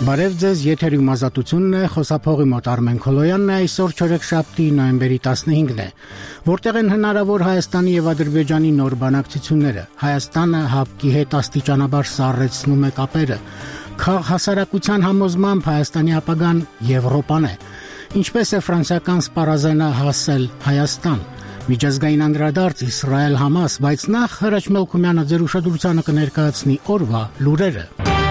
Բարև ձեզ, եթերում ազատությունն է, խոսափողի մոտ Արմեն Քոլոյանն է, այսօր չորեքշաբթի նոյեմբերի 15-ն է, որտեղ են հնարավոր Հայաստանի եւ Ադրբեջանի նոր բանակցությունները։ Հայաստանը ՀԱՊԿ-ի հետ աստիճանաբար սառեցնում է կապերը։ Հասարակության համոզմամբ Հայաստանի ապագան Եվրոպան է։ Ինչպես է ֆրանսիական սպառազենը հասել Հայաստան։ Միջազգային անդրադարձ Իսրայել-Համաս, բայց նախ Հրաչ Մելքումյանը ձեր ուշադրությանը կներկայացնի օրվա լուրերը։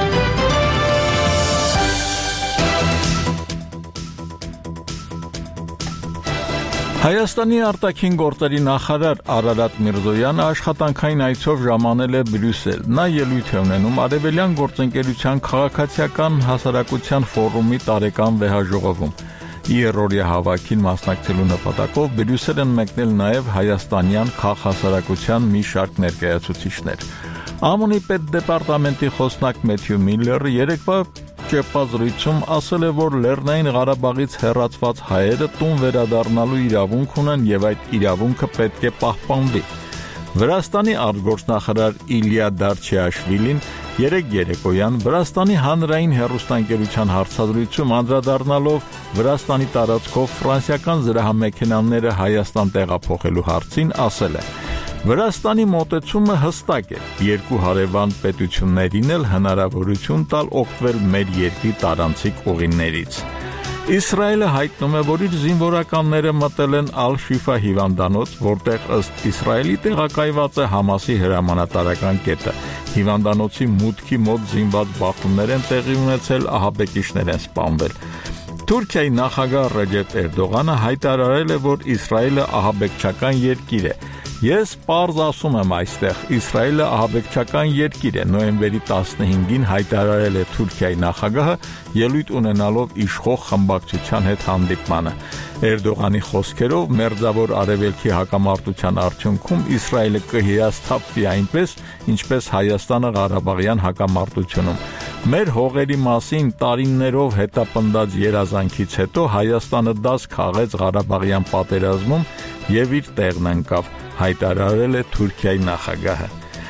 Հայաստանի արտաքին գործերի նախարար Արարատ Միրզոյանը աշխատանքային այցով ժամանել է Բրյուսել։ Նա ելույթ է ունենում Արևելյան գործընկերության քաղաքացիական հասարակության ֆորումի տարեկան վեհաժողովում։ Երրորդյա հավաքին մասնակցելու նպատակով Բրյուսել են մեկնել նաև հայաստանյան քաղաքասարակության մի շարք ներկայացուցիչներ։ ԱՄՆ-ի պետդեպարտամենտի խոսնակ Մեթյու Միլլերը երեկվա ճեպազրույցում ասել է, որ Լեռնային Ղարաբաղից հեռացված հայերը տուն վերադառնալու իրավունք ունեն եւ այդ իրավունքը պետք է պահպանվի։ Վրաստանի արտգործնախարար Իլիա Դարչեաշվիլին երեկոյան Վրաստանի հանրային հեռուստաընկերության հարցազրույցում անդրադառնալով Վրաստանի տարածքով ֆրանսիական զրահամեքենաները Հայաստան տեղափոխելու հարցին ասել է. Վրաստանի մոտեցումը հստակ է, երկու հարևան պետություններին էլ հնարավորություն տալ օգտվել մեր երկրի տարանցիկ ուղիներից։ Իսրայելը հայտնում է, որ իր զինվորականները մտել են Ալ-Շիֆա հիվանդանոց, որտեղ ըստ Իսրայելի տեղակայված է Համասի հրամանատարական կետը։ Հիվանդանոցի մուտքի մոտ զինված բախումներ են տեղի ունեցել, ահաբեկիչներ են սպանվել։ Թուրքիայի նախագահ Ռեջեփ Էրդողանը հայտարարել է, որ Իսրայելը ահաբեկչական երկիր է։ Ես պարզ ասում եմ այստեղ, Իսրայելը ահաբեկչական երկիր է, նոյեմբերի 15-ին հայտարարել է Թուրքիայի նախագահը ելույթ ունենալով իշխող խմբակցության հետ հանդիպմանը։ Էրդողանի խոսքերով մերձավոր արևելքի հակամարտության արդյունքում Իսրայելը կհիասթափվի այնպես, ինչպես Հայաստանը Ղարաբաղյան հակամարտությունում։ Մեր հողերի մասին տարիներով հետապնդած երազանքից հետո Հայաստանը դաս քաղեց Ղարաբաղյան պատերազմում եւ իր տեղն ընկավ, հայտարարել է Թուրքիայի նախագահը։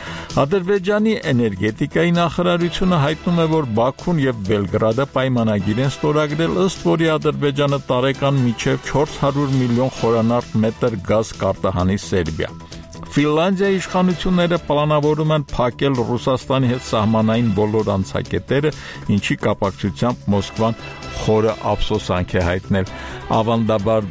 Ադրբեջանի էներգետիկայի նախարարությունը հայտնում է, որ Բաքուն եւ Բելգրադը պայմանագիր են ստորագրել, ըստ որի Ադրբեջանը տարեկան մինչեւ 400 միլիոն խորանարդ մետր գազ կարտահանի Սերբիա։ Ֆինլանդիայի իշխանությունները պլանավորում են փակել Ռուսաստանի հետ սահմանային բոլոր անցակետերը, ինչի կապակցությամբ Մոսկվան խորը ափսոսանք է հայտնել։ Ավանդաբար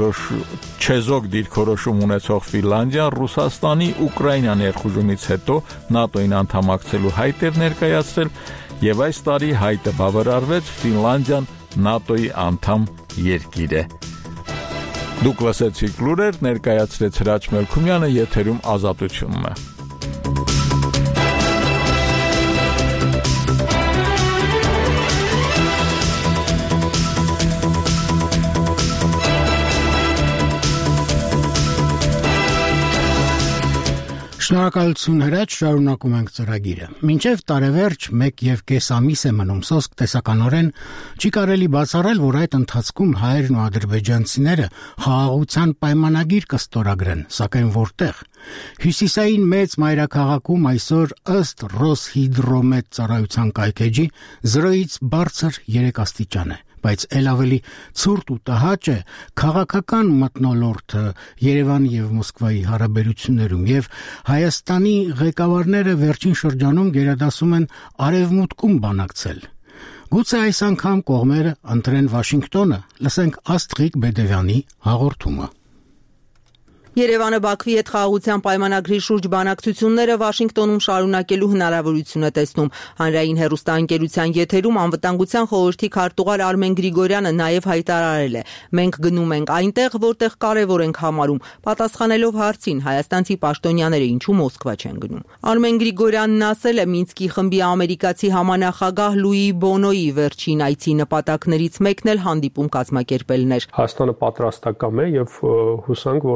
չեզոք դիրքորոշում ունեցող Ֆինլանդիան Ռուսաստանի Ուկրաինա ներխուժումից հետո ՆԱՏՕ-ին անդամակցելու հայտ էր ներկայացրել եւ այս տարի հայտը բավարարվեց, Ֆինլանդիան ՆԱՏՕ-ի անդամ երկիր է։ Դուք լսեցիք լուրեր, ներկայացրեց Հրաչ Մելքումյանը, եթերում ազատությունն է։ Շնորհակալություն Հրաչ, շարունակում ենք ծրագիրը։ Մինչև տարեվերջ 1.5 ամիս է մնում սոսկ տեսականորեն չի կարելի բացառել, որ այդ ընթացքում հայերն ու ադրբեջանցիները խաղաղության պայմանագիր կստորագրեն, սակայն որտեղ։ Հյուսիսային մեծ մայրաքաղաքում այսօր ըստ Ռոսհիդրոմետ ծառայության կայքեջի 0-ից բարձր 3 աստիճան է, բայց ել ավելի ցուրտ ու տհաճ է քաղաքական մթնոլորտը Երևանի եւ Մոսկվայի հարաբերություններում եւ Հայաստանի ղեկավարները վերջին շրջանում գերադասում են արևմուտքում բանակցել։ Գուցե այս անգամ կողմերը ընտրեն Վաշինգտոնը, լսենք Աստղիկ Բեդևյանի հաղորդումը։ Երևանը Բաքվի հետ խաղաղության պայմանագրի շուրջ բանակցությունները Վաշինգտոնում շարունակելու հնարավորություն է տեսնում։ Հանրային հեռուստաընկերության եթերում անվտանգության խորհրդի քարտուղար Արմեն Գրիգորյանը նաև հայտարարել է. «Մենք գնում ենք այնտեղ, որտեղ կարևոր ենք համարում», պատասխանելով հարցին հայաստանցի պաշտոնյաները ինչու Մոսկվա չեն գնում։ Արմեն Գրիգորյանն ասել է Մինսկի խմբի ամերիկացի համանախագահ Լուի Բոնոյի վերջին այցի նպատակներից մեկն էլ հանդիպում կազմակերպելն էր։ Հայաստանը պատրաստակամ է եւ հուսանք, որ այդպիսի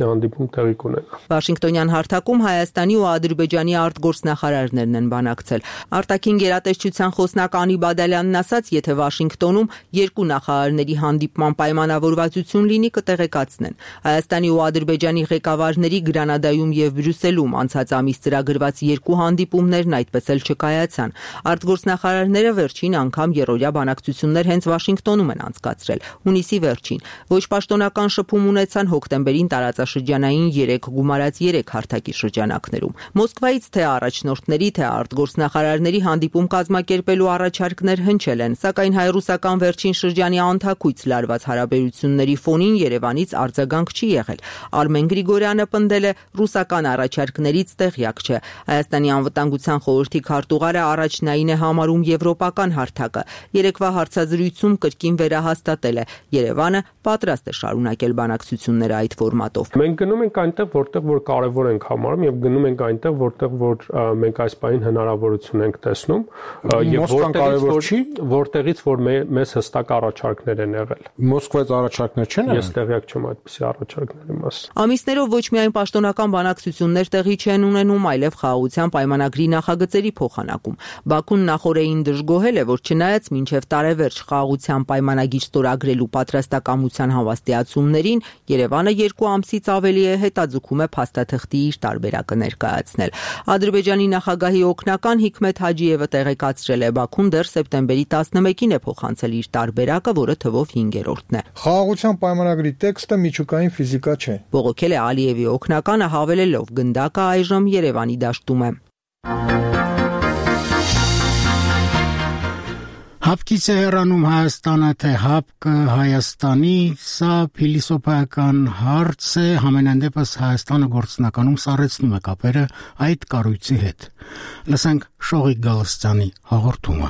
հանդիպում տեղի կունենա։ Վաշինգտոնյան հարթակում Հայաստանի ու Ադրբեջանի արտգործնախարարներն են բանակցել։ Արտաքին գերատեսչության խոսնակ Անի Բադալյանն ասաց, եթե Վաշինգտոնում երկու նախարարների հանդիպման պայմանավորվածություն լինի, կտեղեկացնեն։ Հայաստանի ու Ադրբեջանի ղեկավարների Գրանադայում եւ Բրյուսելում անցած ամիս ծրագրված երկու հանդիպումներն այդպես էլ չկայացան։ Արտգործնախարարները վերջին անգամ երրորդյա բանակցություններ հենց Վաշինգտոնում են անցկացրել, հունիսի վերջին։ Ոչ պաշտոնական շփում ունեցան հոկտեմբերին տարածաշրջանային 3 գումարած 3 հարթակի շրջանակներում։ Մոսկվայից թե առաջնորդների, թե արտգործնախարարների հանդիպում կազմակերպելու առաջարկներ հնչել են, սակայն հայ-ռուսական վերջին շրջանի անթակույց լարված հարաբերությունների ֆոնին Երևանից արձագանք չի եղել։ Արմեն Գրիգորյանը պնդել է, ռուսական առաջարկներից տեղյակ չէ։ Հայաստանի անվտանգության խորհրդի քարտուղարը առաջնային է համարում եվրոպական հարթակը։ Երեկվա հարցազրույցում կրկին վերահաստատել է, Երևանը պատրաստ է շարունակել բանակցությունները այդ ֆորմատով։ Մենք գնում ենք այնտեղ, որտեղ որ կարևոր ենք համարում եւ գնում ենք այնտեղ, որտեղ որ մենք այս պահին հնարավորություն ենք տեսնում եւ որտեղից որ մեզ հստակ առաջարկներ են եղել։ Մոսկվայից առաջարկներ չեն եղել։ Ես տեղյակ չեմ այդպիսի առաջարկների մասին։ Ամիսներով ոչ միայն պաշտոնական բանակցություններ տեղի չեն ունենում, այլև խաղաղության պայմանագրի նախագծերի փոխանակում։ Բաքուն նախորդին դժգոհել է, որ չնայած մինչև տարեվերջ խաղաղության պայմանագիր ստորագրելու պատրաստակամության հավաստիացումներին, Երևանը 2 ամսից ավելի է հետաձգում է փաստաթղթի իր տարբերակը ներկայացնել։ Ադրբեջանի նախագահի օգնական Հիկմետ Հաջիևը տեղեկացրել է, Բաքուն դեռ սեպտեմբերի 11-ին է փոխանցել իր տարբերակը, որը թվով 5-րդն է։ Խաղաղության պայմանագրի տեքստը միջուկային ֆիզիկա չէ։ Բողոքել է Ալիևի օգնականը, հավելելով, գնդակը այժմ Երևանի դաշտում է։ Հապկից է հեռանում Հայաստանը, թե հապկը Հայաստանի, սա փիլիսոփայական հարց է, համենայն դեպս Հայաստանը գործնականում սառեցնում է կապերը այդ կառույցի հետ։ Լսենք Շողիկ Գալստյանի հաղորդումը։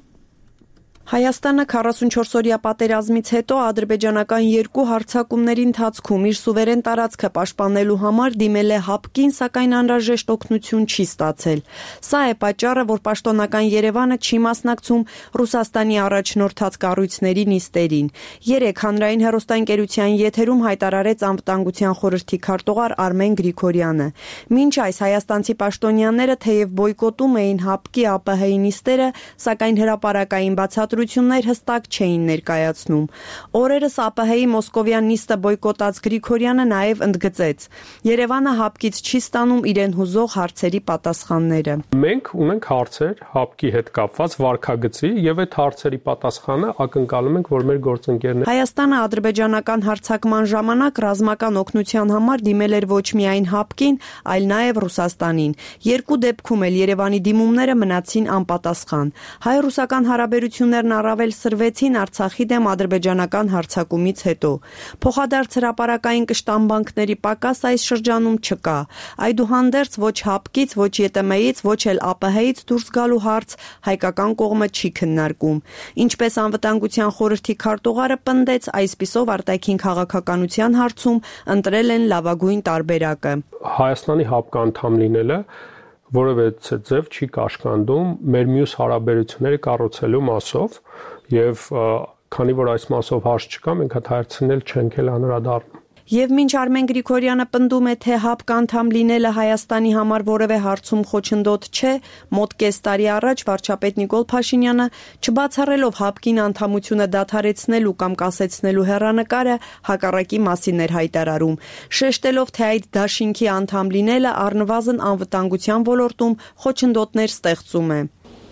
Հայաստանը 44-օրյա պատերազմից հետո ադրբեջանական 2 հարձակումների ընթացքում իր սուվերեն տարածքը պաշտպանելու համար դիմել է հապկին, սակայն անհրաժեշտ օգնություն չի ստացել։ Սա է պատճառը, որ պաշտոնական Երևանը չի մասնակցում Ռուսաստանի առաջնորդած կառույցների նիստերին։ 3 հանրային հեռուստաընկերության եթերում հայտարարեց անվտանգության խորհրդի քարտուղար Արմեն Գրիգորյանը։ Մինչ այս հայաստանցի պաշտոնյաները թեև բոյկոտում էին հապկի ԱՊՀ-ի նիստերը, սակայն հրապարակային բացատրություններ հստակ չէին ներկայացնում։ Օրերս ԱՊՀ-ի մոսկովյան նիստը բոյկոտած Գրիգորյանը նաև ընդգծեց. Երևանը հապկից չի ստանում իրեն հուզող հարցերի պատասխանները։ Մենք ունենք հարցեր հապկի հետ կապված վարքագծի եւ այդ հարցերի պատասխանը ակնկալում ենք, որ մեր գործընկերները Հայաստանը ադրբեջանական հարձակման ժամանակ ռազմական օգնության համար դիմել էր ոչ միայն հապկին, այլ նաև Ռուսաստանին։ Երկու դեպքում էլ Երևանի դիմումները մնացին անպատասխան։ Հայ-ռուսական հարաբերություններն առավել սրվեցին Արցախի դեմ ադրբեջանական հարձակումից հետո։ Փոխադարձ հրապարակային կշտամբանքների պակաս այս շրջանում չկա։ Այդուհանդերձ ոչ հապկից, ոչ ԵՏՄ-ից, ոչ էլ ԱՊՀ-ից դուրս գալու հարց հայկական կողմը չի քննարկում։ Ինչպես անվտանգության խորհրդի քարտուղարը պնդեց, այսպիսով արտաքին քաղաքականության հարցում ընտրել են լավագույն տարբերակը։ Հայաստանի հապկը անդամ լինելը որևէ ձև չի կաշկանդում մեր մյուս հարաբերությունները կառուցելու մասով եւ քանի որ այս մասով հարց չկա, մենք այդ հարցին չենք էլ անդրադառնում։ Եվ մինչ Արմեն Գրիգորյանը պնդում է, թե հապկ անդամ լինելը Հայաստանի համար որևէ հարցում խոչընդոտ չէ, մոտ կես տարի առաջ վարչապետ Նիկոլ Փաշինյանը, չբացառելով հապկին անդամությունը դադարեցնելու կամ կասեցնելու հեռանկարը, հակառակի մասին էր հայտարարում, շեշտելով, թե այդ դաշինքի անդամ լինելը առնվազն անվտանգության ոլորտում խոչընդոտներ ստեղծում է։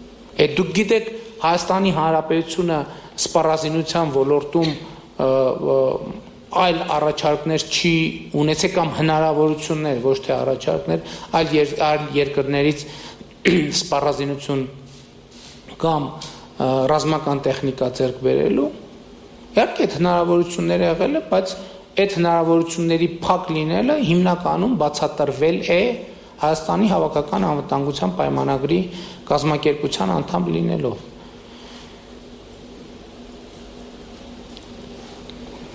Դուք գիտեք, Հայաստանի Հանրապետությունը սպառազինության ոլորտում այլ առաջարկներ չի ունեցել կամ հնարավորություններ, ոչ թե առաջարկներ, այլ երկրներից սպառազինություն կամ ռազմական տեխնիկա ձեռք բերելու։ Իհարկե այդ հնարավորությունները եղել է, բայց այդ հնարավորությունների փակ լինելը հիմնականում բացատրվել է Հայաստանի հավաքական անվտանգության պայմանագրի կազմակերպության անդամ լինելով։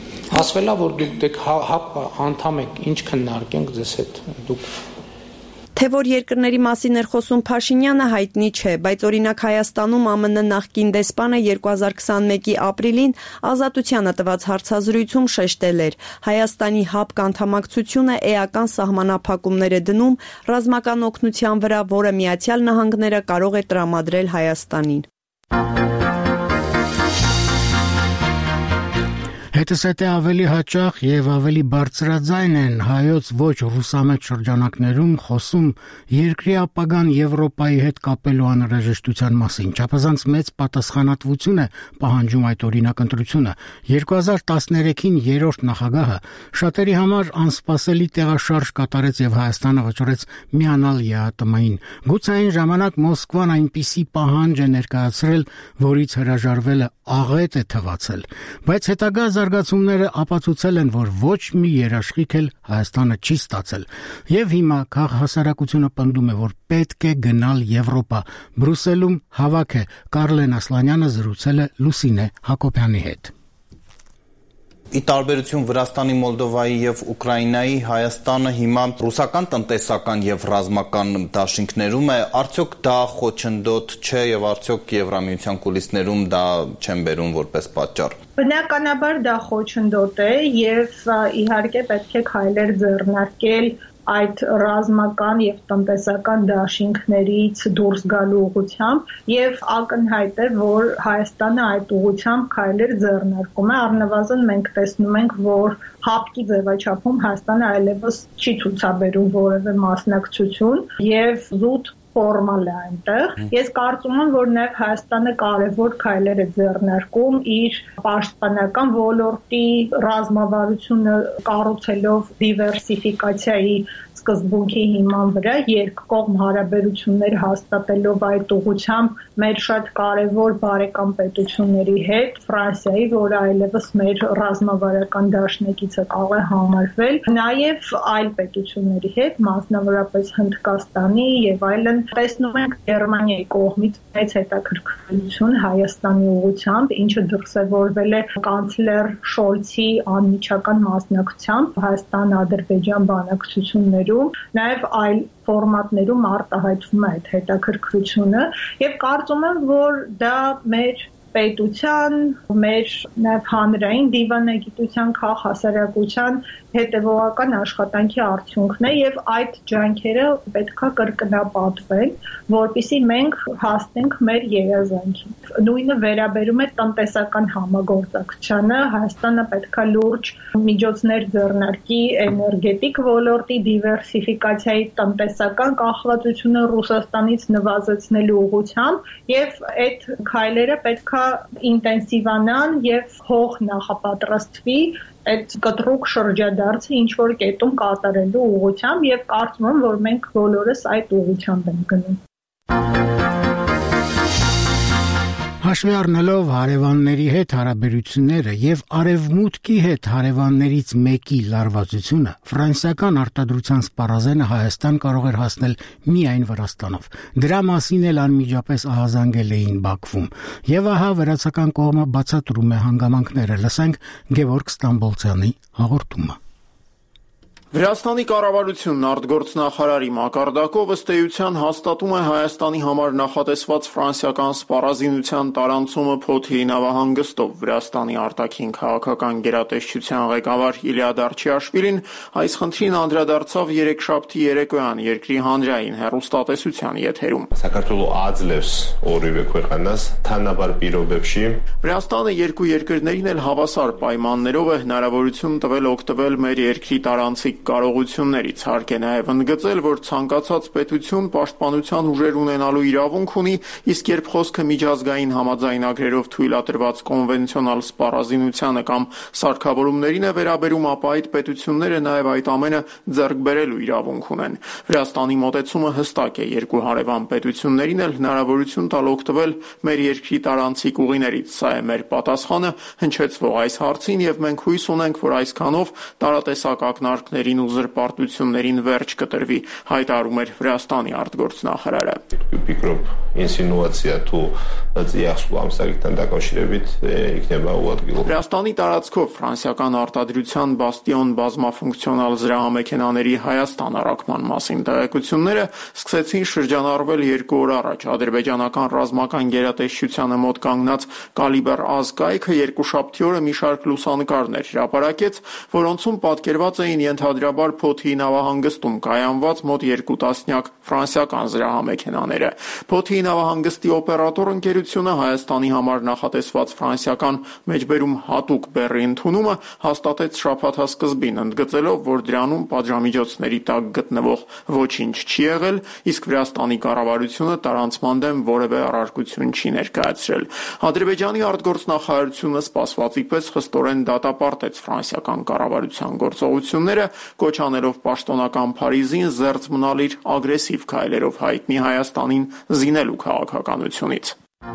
Ասվելա, որ դուք հապ անդամ եք, ինչ քննարկենք ձեզ հետ դուք։ Թե որ երկրների մասին էր խոսում Փաշինյանը հայտնի չէ, բայց օրինակ Հայաստանում ԱՄՆ նախկին դեսպանը 2021-ի ապրիլին Ազատությանը տված հարցազրույցում շեշտել էր. Հայաստանի ՀԱՊԿ անդամակցությունը էական սահմանափակումներ է դնում ռազմական օգնության վրա, որը Միացյալ Նահանգները կարող է տրամադրել Հայաստանին։ Հետսետե ավելի հաճախ եւ ավելի բարձրաձայն են հայոց ոչ ռուսամետ շրջանակներում խոսում երկրի ապագան Եվրոպայի հետ կապելու անհրաժեշտության մասին։ Չափազանց մեծ պատասխանատվություն է պահանջում այդ օրինակ ընտրությունը։ 2013-ին երրորդ նախագահը շատերի համար անսպասելի տեղաշարժ կատարեց եւ Հայաստանը վճռեց միանալ ԵԱՏՄ-ին։ Գուցե այն ժամանակ Մոսկվան այնպիսի պահանջ է ներկայացրել, որից հրաժարվելը աղետ է թվացել, բայց հետագա զարգացումները ապացուցել են, որ ոչ մի երաշխիք էլ Հայաստանը չի ստացել, եւ հիմա քաղաքասարակությունը պնդում է, որ պետք է գնալ Եվրոպա։ Բրուսելում հավաք է Կարլեն Ասլանյանը զրուցել է Լուսինե Հակոբյանի հետ։ Ի տարբերություն Վրաստանի, Մոլդովայի եւ Ուկրաինայի, Հայաստանը հիմա ռուսական տնտեսական եւ ռազմական դաշինքներում է, արդյոք դա խոչընդոտ չէ եւ արդյոք Եվրամիության կուլիսներում դա չեն բերում որպես պատճառ։ Բնականաբար դա խոչընդոտ է եւ իհարկե պետք է քայլեր ձեռնարկել այդ ռազմական եւ տնտեսական դաշինքներից դուրս գալու ուղղությամբ եւ ակնհայտ է, որ Հայաստանը այդ ուղղությամբ քայլեր ձեռնարկում է, առնվազն մենք տեսնում ենք, որ ՀԱՊԿ-ի ձևաչափում Հայաստանը այլևս չի ցուցաբերում որևէ մասնակցություն եւ զուտ ֆորմալ է այնտեղ։ Ես կարծում եմ, որ նաև Հայաստանը կարևոր քայլեր է ձեռնարկում իր պաշտպանական ոլորտի ռազմավարությունը կառուցելով դիվերսիֆիկացիայի սկզբունքի հիման վրա, երկկողմ հարաբերություններ հաստատելով այդ ուղղությամբ մեր շատ կարևոր բարեկամ պետությունների հետ, Ֆրանսիայի, որը այլևս մեր ռազմավարական դաշնակիցը կարող է համարվել, նաև այլ պետությունների հետ, մասնավորապես Հնդկաստանի եւ այլն, տեսնում ենք Գերմանիայի կողմից մեծ հետաքրքրություն Հայաստանի ուղղությամբ, ինչը դրսևորվել է կանցլեր Շոլցի անմիջական մասնակցությամբ Հայաստան-Ադրբեջան բանակցություններում, նաև այլ ֆորմատներում արտահայտվում է այդ հետաքրքրությունը եւ կարծում եմ, որ դա մեր պետության, մեր նաև հանրային դիվանագիտության, քաղաքասարակության հետևողական աշխատանքի արդյունքն է եւ այդ ջանքերը պետքա կրկնապատվեն, որպեսզի մենք հասնենք մեր երազանքին։ Նույնը վերաբերում է տնտեսական համագործակցությանը, Հայաստանը պետքա լուրջ միջոցներ ձեռնարկի էներգետիկ ոլորտի դիվերսիֆիկացիայի, տնտեսական կախվածությունը Ռուսաստանից նվազեցնելու ուղղությամբ եւ այդ քայլերը պետքա ինտենսիվանան եւ հող նախապատրաստվի այդ կտրուկ շրջադարձը ինչ որ կետում կատարելու ուղղությամբ եւ կարծում եմ, որ մենք բոլորս այդ ուղղությամբ ենք գնում։ Հաշվի առնելով հարևանների հետ հարաբերությունները եւ արևմուտքի հետ հարևաններից մեկի լարվածությունը, ֆրանսիական արտադրության սպառազենը Հայաստան կարող էր հասնել միայն Վրաստանով։ Դրա մասին էլ անմիջապես ահազանգել էին Բաքվում։ Եվ ահա վրացական կողմը բացատրում է հանգամանքները։ Լսենք Գևորգ Ստամբոլցյանի հաղորդումը։ Վրաստանի կառավարությունն արտգործնախարարի մակարդակով ըստ էության հաստատում է Հայաստանի համար նախատեսված ֆրանսիական սպառազինության տարանցումը Փոթիի նավահանգստով։ Վրաստանի արտաքին քաղաքական գերատեսչության ղեկավար Իլիա Դարչիաշվիլին այս խնդրին անդրադարձավ երեքշաբթի երեկոյան երկրի հանրային հեռուստատեսության եթերում։ Վրաստանը երկու երկրներին էլ հավասար պայմաններով է հնարավորություն տվել օգտվել մեր երկրի տարանցիկ կարողություններից, հարկ է նաև ընդգծել, որ ցանկացած պետություն պաշտպանության ուժեր ունենալու իրավունք ունի, իսկ երբ խոսքը միջազգային համաձայնագրերով թույլատրված կոնվենցիոնալ սպառազինությանը կամ սարքավորումներին է վերաբերում, ապա այդ պետությունները նաև այդ ամենը ձեռք բերելու իրավունք ունեն։ Վրաստանի մոտեցումը հստակ է, երկու հարևան պետություններին էլ հնարավորություն տալ օգտվել մեր երկրի տարանցիկ ուղիներից։ Սա է մեր պատասխանը հնչեցվող այս հարցին եւ մենք հույս ունենք, որ այսքանով տարատեսակ ակնարկների պայմաններին ու զրպարտություններին վերջ կտրվի, հայտարարում էր Վրաստանի արտգործնախարարը։ Վրաստանի տարածքով ֆրանսիական արտադրության բաստիոն բազմաֆունկցիոնալ զրահամեքենաների Հայաստան առաքման մասին տեղեկությունները սկսեցին շրջանառվել 2 օր առաջ։ Ադրբեջանական ռազմական գերատեսչությանը մոտ կանգնած Կալիբր ազգայքը երկուշաբթի օրը մի շարք լուսանկարներ հրապարակեց, որոնցում պատկերված էին ենթադրաբար Փոթիի նավահանգստում կայանված մոտ 2 տասնյակ ֆրանսիական զրահամեքենաները։ Փոթիի նավահանգստի օպերատոր ընկերությունը Հայաստանի համար նախատեսված ֆրանսիական մեջբերում հատուկ բեռի ընդունումը հաստատեց շաբաթասկզբին, ընդգծելով, որ դրանում պատժամիջոցների տակ գտնվող ոչինչ չի եղել, իսկ Վրաստանի կառավարությունը տարանցման դեմ որևէ առարկություն չի ներկայացրել։ Ադրբեջանի արտգործնախարարությունը սպասվածի պես խստորեն դատապարտեց ֆրանսիական կառավարության գործողությունները, կոչ անելով պաշտոնական Փարիզին զերծ մնալ իր ագրեսիվ քայլերով հայտնի Հայաստանին զինելու քաղաքականությունից։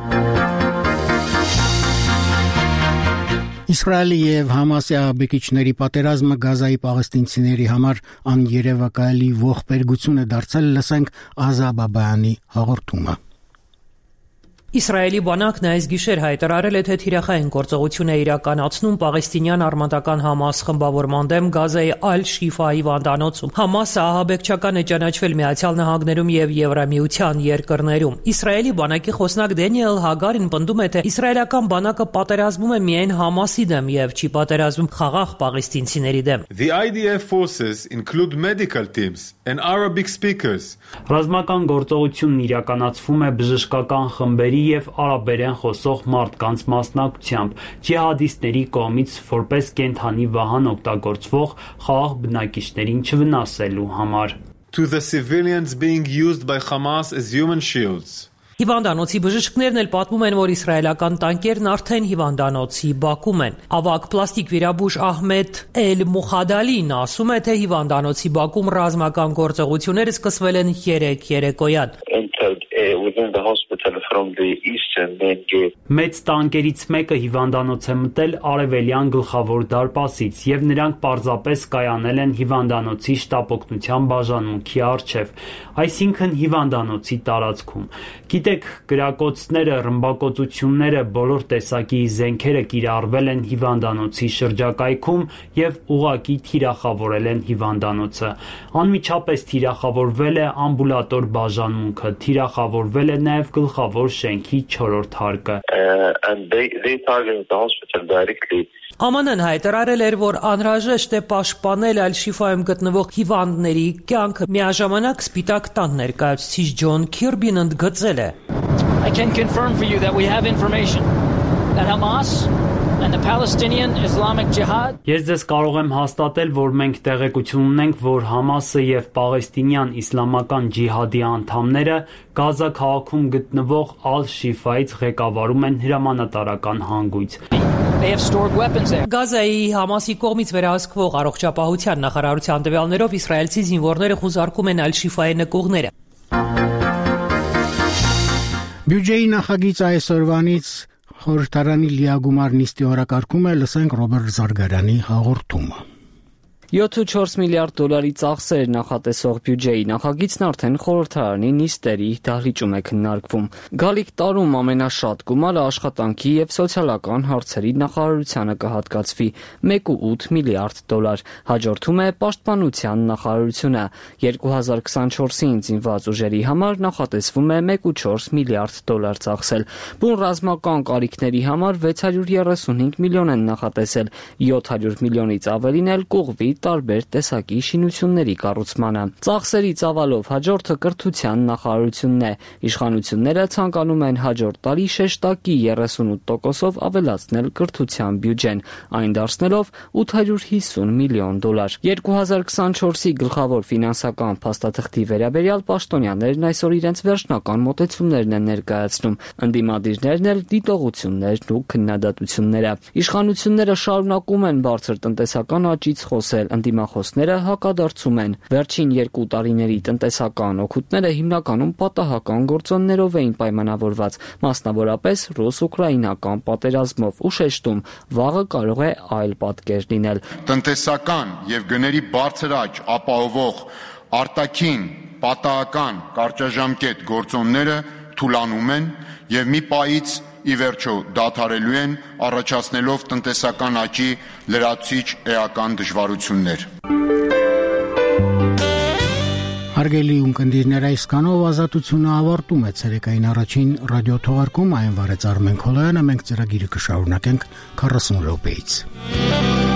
Իսրայելի եւ Համասի ահաբեկիչների պատերազմը Գազայի պաղեստինցիների համար աներևակայելի ողբերգություն է դարձել, լսենք Ազա Բաբայանի հաղորդումը։ Իսրայելի բանակն այս գիշեր հայտարարել է, թե թիրախային գործողություն է իրականացնում պաղեստինյան արմատական Համաս խմբավորման դեմ Գազայի Ալ-Շիֆա հիվանդանոցում։ Համասը ահաբեկչական է ճանաչվել Միացյալ Նահանգներում եւ Եվրամիության երկրներում։ Իսրայելի բանակի խոսնակ Դենիել Հագարին պնդում է, թե իսրայելական բանակը պատերազմում է միայն Համասի դեմ եւ չի պատերազմում խաղաղ պաղեստինցիների դեմ։ The IDF forces include medical teams and Arabic speakers. Ռազմական գործողությունն իրականացվում է բժշկական խմբերի եւ արաբերեն խոսող մարդկանց մասնակցությամբ, ջիհադիստների կողմից որպես կենթանի վահան օգտագործվող խաղաղ բնակիչներին չվնասելու համար. To the civilians being used by Hamas as human shields. Հիվանդանոցի բժիշկներն էլ պատմում են, որ իսրայելական տանկերն արդեն հիվանդանոցի բակում են։ Ավագ պլաստիկ վիրաբույժ Ահմեդ Էլ-Մուխադալին ասում է, թե հիվանդանոցի բակում ռազմական գործողությունները սկսվել են 3 երեկոյան։ Մեծ տանկերից մեկը հիվանդանոց է մտել արևելյան գլխավոր դարպասից եւ նրանք պարզապես կայանել են հիվանդանոցի շտապօգնության բաժանմունքի առջև, այսինքն հիվանդանոցի տարածքում։ Գիտեք, գրակոծները, ռմբակոծությունները, բոլոր տեսակի զենքերը կիրառվել են հիվանդանոցի շրջակայքում եւ ուղղակի թիրախավորել են հիվանդանոցը։ Անմիջապես թիրախավորվել է ամբուլատոր բաժանմունքը, թիրախավորվել է նաեւ գլխավոր շենքի 4-րդ հարկը։ ԱՄՆ-ն հայտարարել էր, որ անհրաժեշտ է պաշտպանել Ալ-Շիֆայում գտնվող հիվանդների կյանքը։ Միաժամանակ Սպիտակ տան ներկայացուցիչ Ջոն Քիրբին ընդգծել է. I can confirm for you that we have information that Hamas and the Palestinian Islamic Jihad. Ես ձեզ կարող եմ հաստատել, որ մենք տեղեկություն ունենք, որ Համասը եւ Պաղեստինյան իսլամական ջիհադի անդամները Գազա քաղաքում գտնվող Ալ-Շիֆայից ղեկավարում են հրամանատարական հանգույց։ Գազայի Համասի կողմից վերահսկվող առողջապահության նախարարության տվյալներով իսրայելցի զինվորները խուզարկում են Ալ-Շիֆայի նկուղները։ Բյուջեի նախագիծ այսօրվանից խորհրդարանի լիագումար նիստի օրակարգում է, լսենք Ռոբերտ Զարգարյանի հաղորդումը։ 7.4 միլիարդ դոլարի ծախսեր նախատեսող բյուջեի նախագիծն արդեն խորհրդարանի նիստերի դահլիճում է քննարկվում։ Գալիք տարում ամենաշատ գումարը աշխատանքի եւ սոցիալական հարցերի նախարարությանը կհատկացվի 1.8 միլիարդ դոլար։ Հաջորդում է պաշտպանության նախարարությունը։ 2024-ին զինված ուժերի համար նախատեսվում է 1.4 միլիարդ դոլար ծախսել։ Բուն ռազմական կարիքների համար 635 միլիոն են նախատեսել, 700 միլիոնից ավելին էլ կուղվի տարբեր տեսակի շինությունների կառուցմանը։ Ծախսերի ծավալով հաջորդը կրթության նախարարությունն է։ Իշխանությունները ցանկանում են հաջորդ տարի շեշտակի 38%-ով ավելացնել կրթության բյուջեն, այն դարձնելով 850 միլիոն դոլար։ 2024-ի գլխավոր ֆինանսական փաստաթղթի վերաբերյալ պաշտոնյաներն այսօր իրենց վերջնական մոտեցումներն են ներկայացնում, ընդդիմադիրներն էլ դիտողություններն ու քննադատությունները։ Իշխանությունները շարունակում են բարձր տնտեսական աճից խոսել, Ընդդիմախոսները հակադարձում են։ Վերջին 2 տարիների տնտեսական օգուտները հիմնականում պատահական գործոններով էին պայմանավորված, մասնավորապես ռուս-ուկրաինական պատերազմով, ու շեշտում, վաղը կարող է այլ պատկեր լինել։ Տնտեսական եւ գների բարձր աճ ապահովող արտաքին պատահական կարճաժամկետ գործոնները թուլանում են եւ մի պահից ի վերջո դադարելու են, առաջացնելով տնտեսական աճի լրացուցիչ էական դժվարություններ։ Հարգելի ունկնդիրներ, այս կանով ազատությունը ավարտում է ցերեկային առաջին ռադիոթողարկում, այն վարեց Արմեն Քոլոյանը, մենք ծրագիրը կշարունակենք 40 րոպեից։